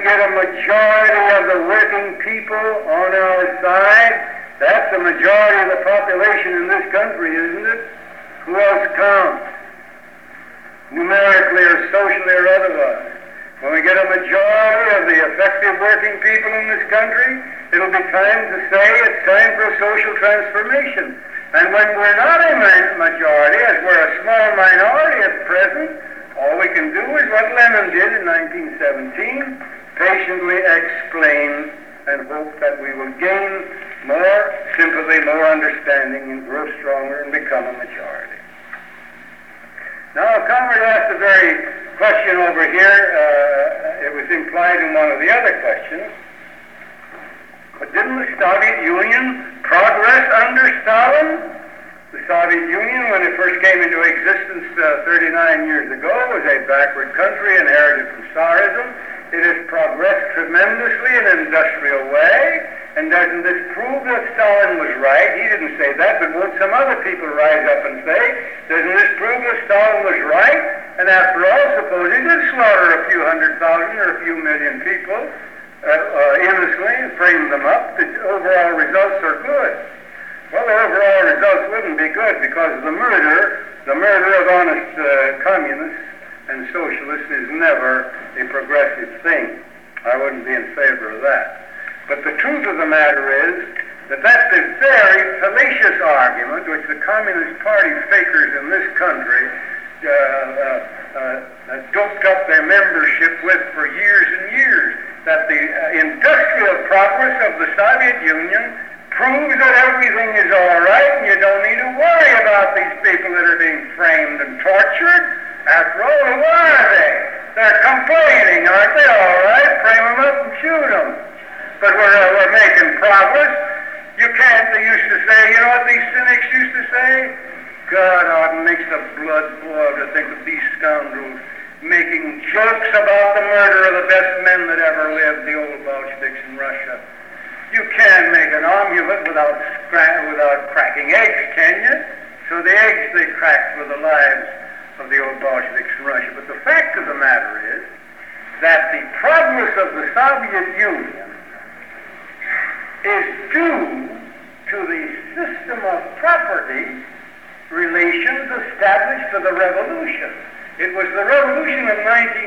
get a majority of the working people on our side, that's the majority of the population in this country, isn't it? Who else counts? Numerically or socially or otherwise. When we get a majority of the effective working people in this country, it'll be time to say it's time for a social transformation. And when we're not a majority, as we're a small minority at present, all we can do is what Lenin did in 1917, patiently explain and hope that we will gain more sympathy, more understanding, and grow stronger and become a majority. Now, a comrade asked a very question over here. It was implied in one of the other questions. But didn't the Soviet Union progress under Stalin? The Soviet Union, when it first came into existence 39 years ago, was a backward country inherited from Tsarism. It has progressed tremendously in an industrial way. And doesn't this prove that Stalin was right? He didn't say that, but won't some other people rise up and say, doesn't this prove that Stalin was right? And after all, suppose he did slaughter a few 100,000 or a few million people innocently and frame them up, the overall results are good. Well, the overall results wouldn't be good because the murder of honest communists and socialists is never a progressive thing. I wouldn't be in favor of that. But the truth of the matter is that that's a very fallacious argument which the Communist Party fakers in this country doped up their membership with for years and years, that the industrial progress of the Soviet Union proves that everything is all right and you don't need to worry about these people that are being framed and tortured. After all, who are they? They're complaining, aren't they? All right, frame them up and shoot them. But we're making progress. You can't, they used to say, you know what these cynics used to say? God, it makes the blood boil to think of these scoundrels making jokes about the murder of the best men that ever lived, the old Bolsheviks in Russia. You can't make an omelet without cracking eggs, can you? So the eggs they cracked were the lives of the old Bolsheviks in Russia. But the fact of the matter is that the progress of the Soviet Union is due to the system of property relations established for the revolution. It was the revolution of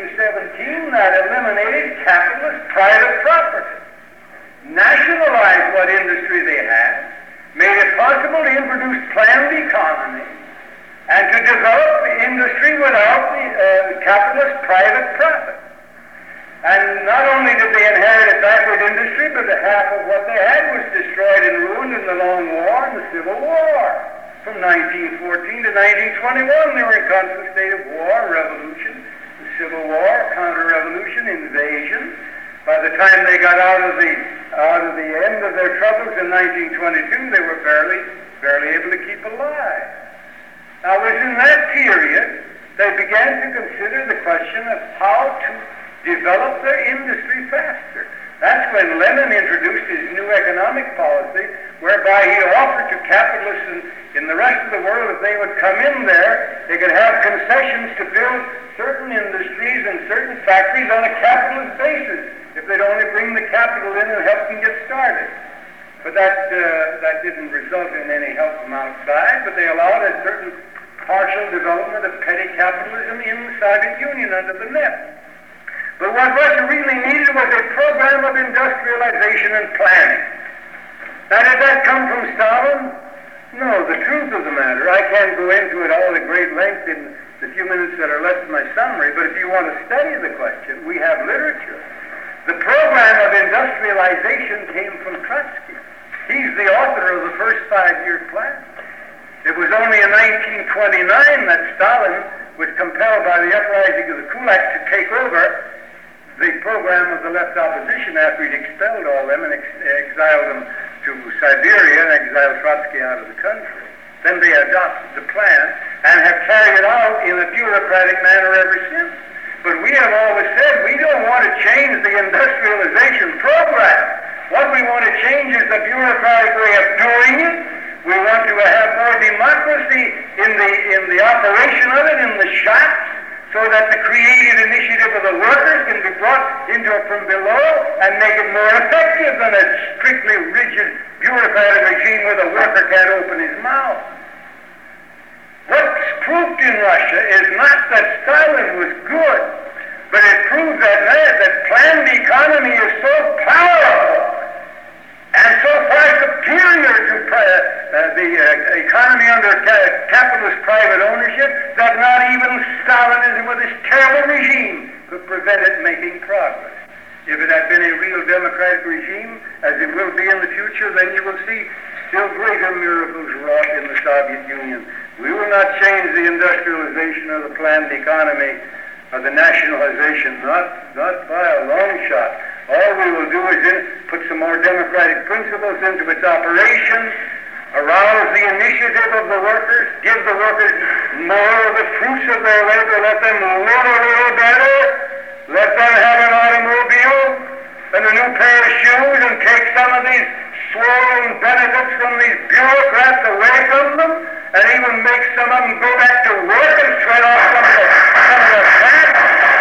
1917 that eliminated capitalist private property, nationalized what industry they had, made it possible to introduce planned economy, and to develop the industry without the capitalist private profit. And not only did they inherit a backward industry, but half of what they had was destroyed and ruined in the Long War and the Civil War. From 1914 to 1921, they were in constant state of war, revolution, the Civil War, counter-revolution, invasion. By the time they got out of the end of their troubles in 1922, they were barely able to keep alive. Now, it was in that period they began to consider the question of how to develop their industry faster. That's when Lenin introduced his new economic policy, whereby he offered to capitalists in the rest of the world, if they would come in there, they could have concessions to build certain industries and certain factories on a capitalist basis, if they'd only bring the capital in and help them get started. But that didn't result in any help from outside, but they allowed a certain partial development of petty capitalism in the Soviet Union under the net. But what Russia really needed was a program of industrialization and planning. Now, did that come from Stalin? No, the truth of the matter, I can't go into it all at great length in the few minutes that are left in my summary, but if you want to study the question, we have literature. The program of industrialization came from Trotsky. He's the author of the first 5-year plan. It was only in 1929 that Stalin was compelled by the uprising of the kulaks to take over the program of the left opposition after he'd expelled all them and exiled them to Siberia and exiled Trotsky out of the country. Then they adopted the plan and have carried it out in a bureaucratic manner ever since. But we have always said we don't want to change the industrialization program. What we want to change is the bureaucratic way of doing it. We want to have more democracy in the operation of it, in the shops, so that the creative initiative of the workers can be brought into it from below and make it more effective than a strictly rigid, bureaucratic regime where the worker can't open his mouth. What's proved in Russia is not that Stalin was good, but it proves that planned economy is so powerful and so far superior to the economy under capitalist private ownership that not even Stalinism with its terrible regime could prevent it making progress. If it had been a real democratic regime, as it will be in the future, then you will see still greater miracles wrought in the Soviet Union. We will not change the industrialization of the planned economy of the nationalization, not by a long shot. All we will do is put some more democratic principles into its operation, arouse the initiative of the workers, give the workers more of the fruits of their labor, let them live a little better, let them have an automobile and a new pair of shoes, and take some of these swollen benefits from these bureaucrats away from them, and even make some of them go back to work and shred off some of the fat.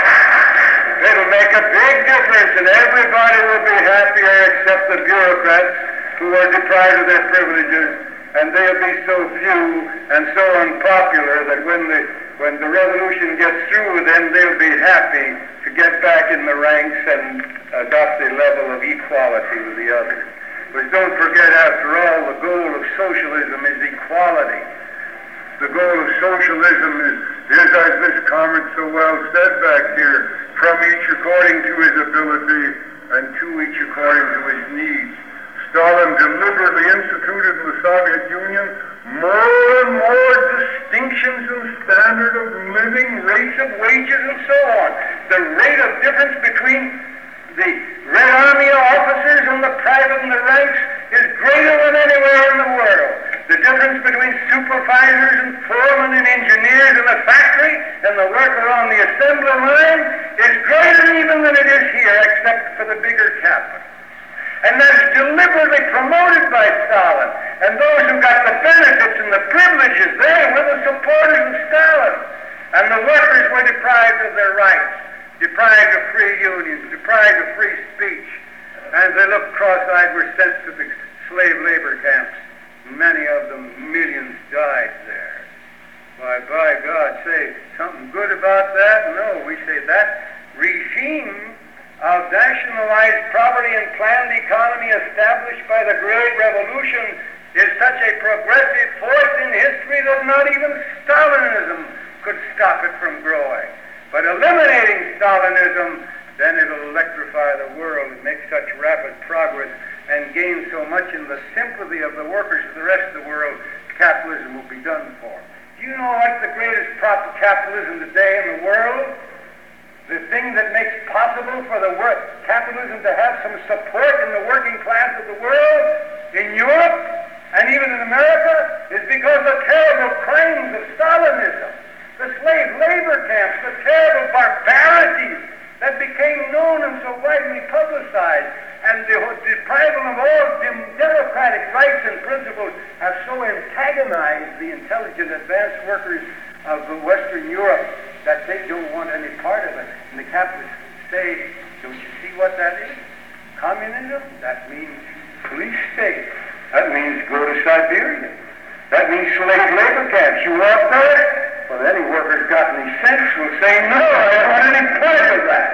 It'll make a big difference, and everybody will be happier except the bureaucrats who are deprived of their privileges, and they'll be so few and so unpopular that when the revolution gets through with them, they'll be happy to get back in the ranks and adopt a level of equality with the others. But don't forget, after all, the goal of socialism is equality. The goal of socialism is, as this comment so well said back here, from each according to his ability and to each according to his needs. Stalin deliberately instituted in the Soviet Union more and more distinctions in standard of living, rates of wages, and so on. The rate of difference between the Red Army officers and the private in the ranks is greater than anywhere in the world. The difference between supervisors and foremen and engineers in the factory and the worker on the assembly line is greater even than it is here, except for the bigger capital. And that's deliberately promoted by Stalin. And those who got the benefits and the privileges, they were the supporters of Stalin. And the workers were deprived of their rights, deprived of free unions, deprived of free speech. And as they looked cross-eyed, were sent to the slave labor camps. Many of them, millions, died there. Why, by God, say something good about that? No, we say that regime of nationalized property and planned economy established by the Great Revolution is such a progressive force in history that not even Stalinism could stop it from growing. But eliminating Stalinism, then it'll electrify the world and make such rapid progress and gain so much in the sympathy of the workers of the rest of the world, capitalism will be done for. Do you know what's the greatest prop of capitalism today in the world? The thing that makes possible for the capitalism to have some support in the working class of the world, in Europe and even in America, is because of terrible crimes of Stalinism, the slave labor camps, the terrible barbarities that became known and so widely publicized, and the depriving of all democratic rights and principles have so antagonized the intelligent, advanced workers of Western Europe that they don't want any part of it. And the capitalists say, don't you see what that is? Communism? That means police state. That means go to Siberia. That means slave labor camps. You want that? Well, any worker's got any sense will say, no, I don't want any part of that.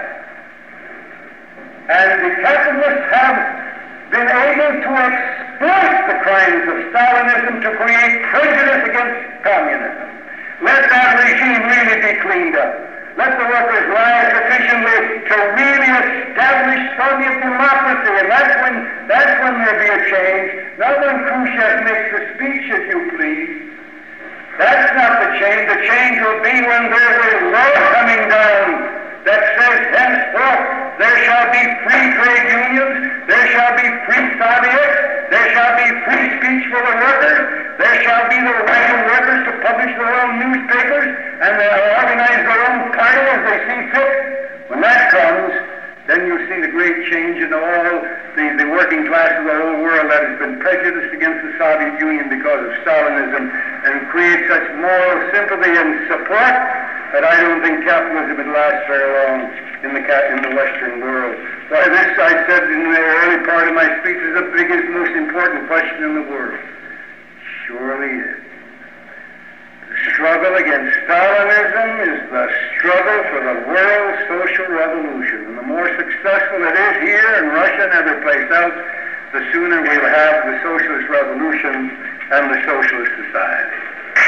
And the capitalists have been able to exploit the crimes of Stalinism to create prejudice against communism. Let that regime really be cleaned up. Let the workers rise sufficiently to really establish Soviet democracy, and that's when there'll be a change. Not when Khrushchev makes the speech, if you please. That's not the change. The change will be when there's a law coming down that says henceforth there shall be free trade unions, there shall be free Soviets, there shall be free speech for the workers, there shall be the right of workers to publish their own newspapers and organize their own party as they see fit. When that comes, then you'll see the great change in all the working class of the whole world that has been prejudiced against the Soviet Union because of Stalinism, and create such moral sympathy and support But I don't think capitalism would last very long in the Western world. Why, this, I said in the early part of my speech, is the biggest, most important question in the world. Surely is. The struggle against Stalinism is the struggle for the world's social revolution. And the more successful it is here in Russia and every place else, the sooner we'll have the socialist revolution and the socialist society.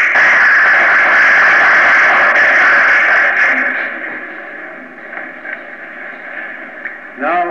Now,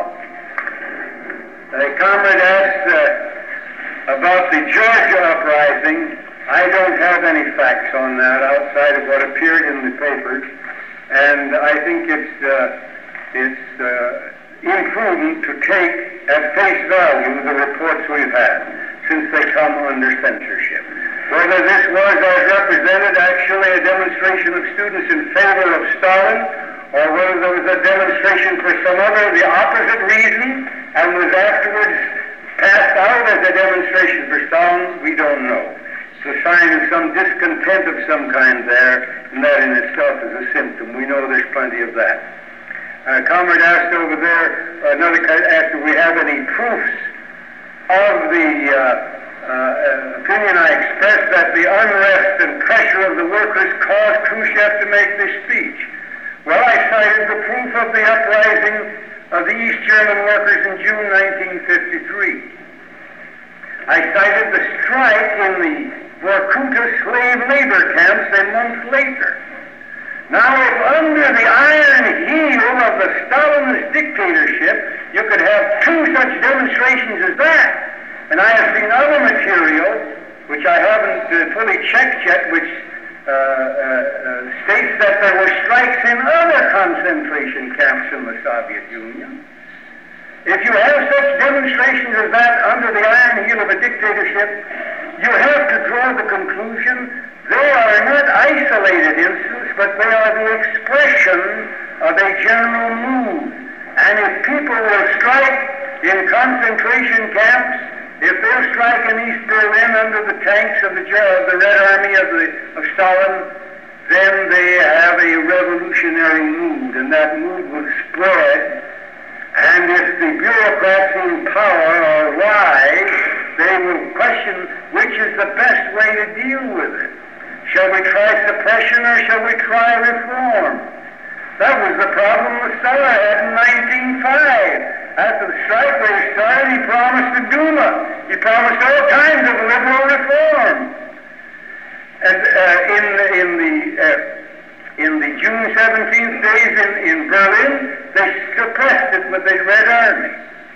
a comrade asked about the Georgia uprising. I don't have any facts on that outside of what appeared in the papers, and I think it's imprudent to take at face value the reports we've had, since they come under censorship. Whether this was, as represented, actually a demonstration of students in favor of Stalin, or whether there was a demonstration for some other, the opposite reason, and was afterwards passed out as a demonstration for Stalin, we don't know. It's a sign of some discontent of some kind there, and that in itself is a symptom. We know there's plenty of that. A comrade asked over there, another asked if we have any proofs of the opinion I expressed that the unrest and pressure of the workers caused Khrushchev to make this speech. Well, I cited the proof of the uprising of the East German workers in June 1953. I cited the strike in the Vorkuta slave labor camps a month later. Now, if under the iron heel of the Stalinist dictatorship you could have two such demonstrations as that, and I have seen other material, which I haven't fully checked yet, which states that there were strikes in other concentration camps in the Soviet Union. If you have such demonstrations as that under the iron heel of a dictatorship, you have to draw the conclusion they are not isolated incidents, but they are the expression of a general mood. And if people will strike in concentration camps, if they'll strike in East Berlin under the tanks of the Red Army of Stalin, then they have a revolutionary mood, and that mood will spread. And if the bureaucrats in power are wise, they will question which is the best way to deal with it. Shall we try suppression or shall we try reform? That was the problem the Tsar had in 1905. After the strike rate started, he promised the Duma. He promised all kinds of liberal reform. And in the June 17th days in Berlin, they suppressed it with the Red Army.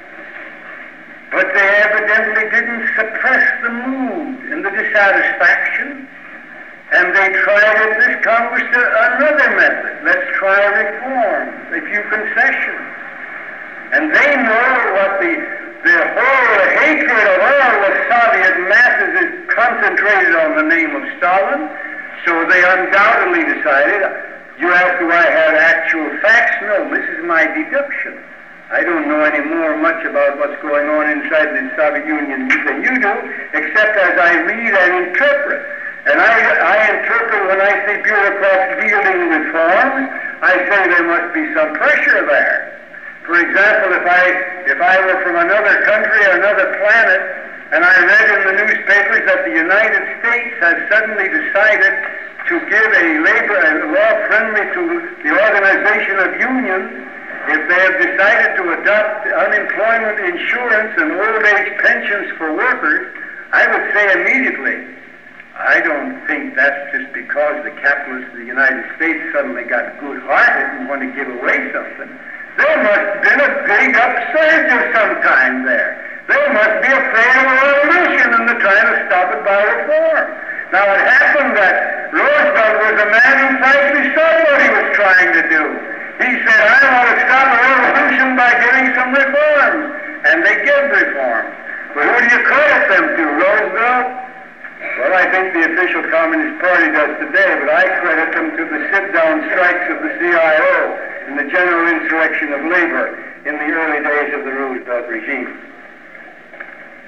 But they evidently didn't suppress the mood and the dissatisfaction. And they tried at this Congress another method. Let's try reform, a few concessions. And they know what the whole hatred of all the Soviet masses is concentrated on the name of Stalin. So they undoubtedly decided, you ask do I have actual facts? No, this is my deduction. I don't know any more much about what's going on inside the Soviet Union than you do, except as I read and interpret. And I interpret when I see bureaucrats wielding reforms, I say there must be some pressure there. For example, if I were from another country or another planet, and I read in the newspapers that the United States has suddenly decided to give a law friendly to the organization of unions, if they have decided to adopt unemployment insurance and old age pensions for workers, I would say immediately, I don't think that's just because the capitalists of the United States suddenly got good-hearted and want to give away something. There must have been a big upsurge of some kind there. They must be afraid of a revolution and they're trying to stop it by reform. Now it happened that Roosevelt was a man who frankly saw what he was trying to do. He said, I want to stop a revolution by giving some reforms. And they give reforms. But who do you credit them to, Roosevelt? Well, I think the official Communist Party does today, but I credit them to the sit-down strikes of the CIO and the general insurrection of labor in the early days of the Roosevelt regime.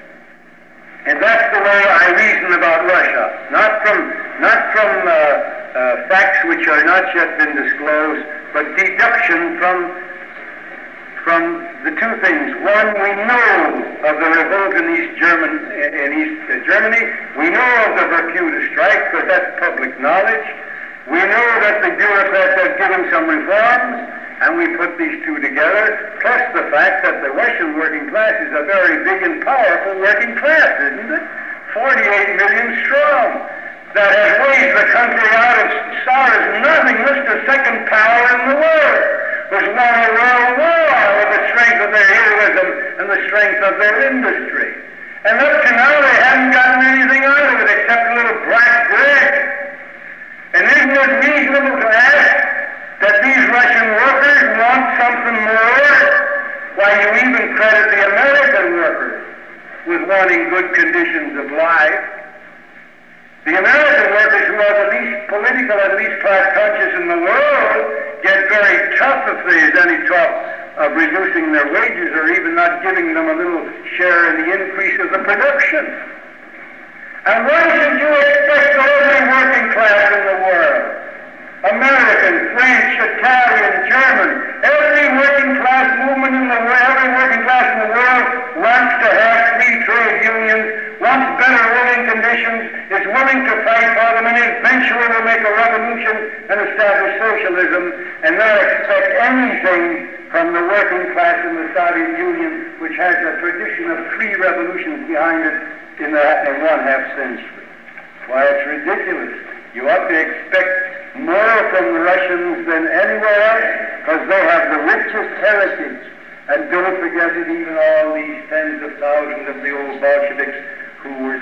And that's the way I reason about Russia, not from facts which are not yet been disclosed, but deduction from the two things. One, we know of the revolt in East Germany. We know of the Bermuda strike, because that's public knowledge. We know that the bureaucrats have given some reforms, and we put these two together, plus the fact that the Russian working class is a very big and powerful working class, isn't it? 48 million strong. That has raised the country out of Tsar's nothingness to second power in the world. Was won a world war with the strength of their heroism and the strength of their industry. And up to now they haven't gotten anything out of it except a little black bread. And isn't it reasonable to ask that these Russian workers want something more? Why, you even credit the American workers with wanting good conditions of life. The American workers, who are the least political and least class conscious in the world, get very tough if there's any talk of reducing their wages or even not giving them a little share in the increase of the production. And why should you expect every working class in the world, American, French, Italian, German, every working class movement in the world, every working class in the world wants to have free trade unions, wants better living conditions, is willing to fight for them, and eventually will make a revolution and establish socialism, and not expect anything from the working class in the Soviet Union, which has a tradition of 3 revolutions behind it in 1/2 century. Why, it's ridiculous. You ought to expect more from the Russians than anywhere else, because they have the richest heritage. And don't forget it, even all these tens of thousands of the old Bolsheviks who were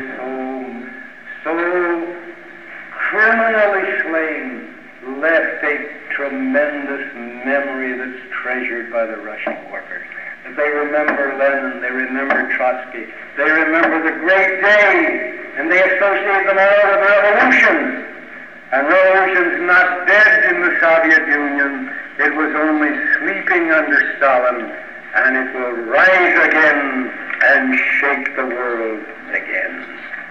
so criminally slain, left a tremendous memory that's treasured by the Russian workers. They remember Lenin, they remember Trotsky, they remember the great days, and they associate them all with revolutions. And revolution's not dead in the Soviet Union. It was only sleeping under Stalin, and it will rise again and shake the world again.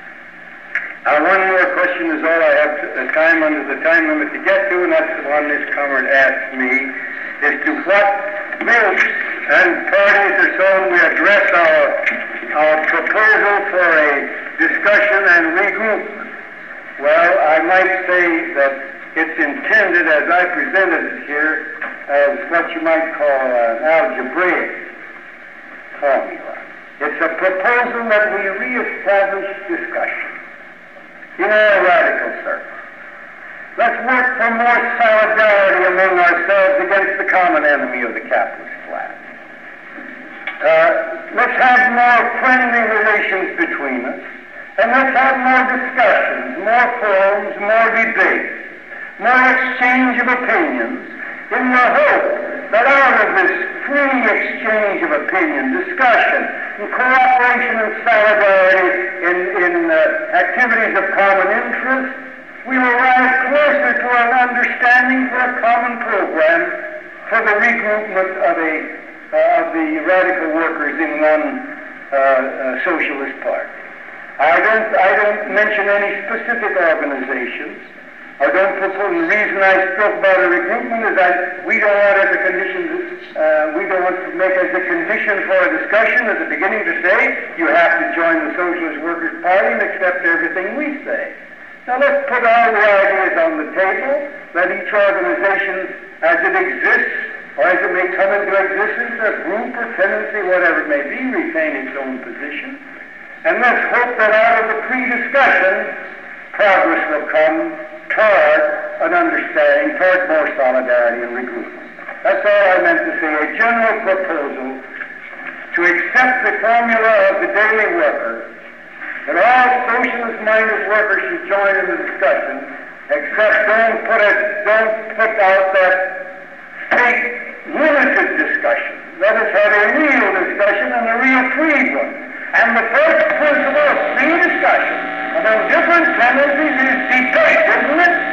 Now, one more question is all I have time under the time limit to get to, and that's the one this comrade asked me, as to what groups and parties or so we address our proposal for a discussion and regroupment. Well, I might say that it's intended, as I presented it here, as what you might call an algebraic formula. It's a proposal that we reestablish discussion in all radical circles. Let's work for more solidarity among ourselves against the common enemy of the capitalist class. Let's have more friendly relations between us. And let's have more discussions, more forums, more debates, more exchange of opinions, in the hope that out of this free exchange of opinion, discussion, and cooperation and solidarity in activities of common interest, we will rise closer to an understanding for a common program for the regroupment of the radical workers in one socialist party. I don't mention any specific organizations. I don't propose. The reason I spoke about a regroupment is that we don't want as a condition. We don't want to make as a condition for a discussion at the beginning to say you have to join the Socialist Workers' Party and accept everything we say. Now let's put all the ideas on the table. Let each organization, as it exists or as it may come into existence, a group or tendency, whatever it may be, retain its own position. And let's hope that out of the pre-discussion, progress will come toward an understanding, toward more solidarity and regroupment. That's all I meant to say, a general proposal to accept the formula of the daily worker, that all socialist-minded workers should join in the discussion, except don't put out that fake, limited discussion. Let us have a real discussion and a real free one. And the first principle of free discussion among different tendencies is debate, isn't it?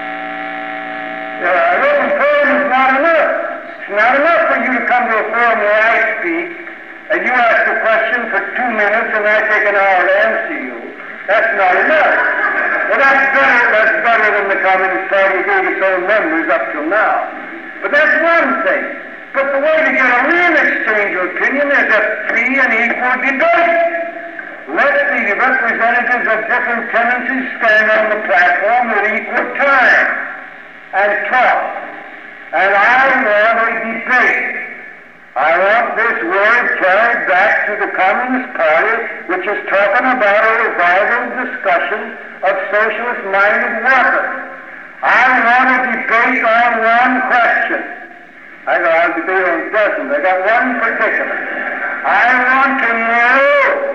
An open forum is not enough. It's not enough for you to come to a forum where I speak, and you ask a question for 2 minutes, and I take an hour to answer you. That's not enough. Well, that's better than the Communist Party gave its own members up till now. But that's one thing. But the way to get a real exchange of opinion is a free and equal debate. Let the representatives of different tendencies stand on the platform at equal time and talk. And I want a debate. I want this word carried back to the Communist Party, which is talking about a revival discussion of socialist-minded workers. I want a debate on one question. I'll debate on dozens. I got one predicament. I want to know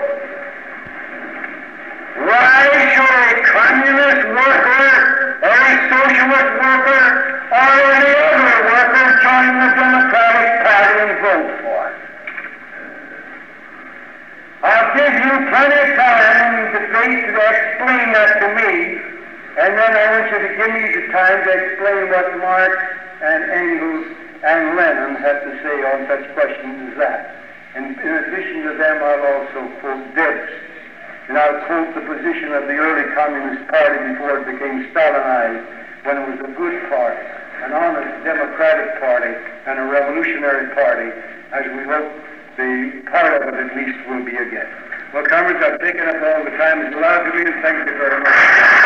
why should a communist worker or a socialist worker or any other worker join the Democratic Party and vote for it? I'll give you plenty of time in the debate to explain that to me, and then I want you to give me the time to explain what Marx and Engels and Lenin have to say on such questions as that. And in addition to them, I'll also quote Debs. And I'll quote the position of the early Communist Party before it became Stalinized, when it was a good party, an honest democratic party, and a revolutionary party, as we hope the part of it at least will be again. Well, comrades, I've taken up all the time that's allowed to me, and thank you very much.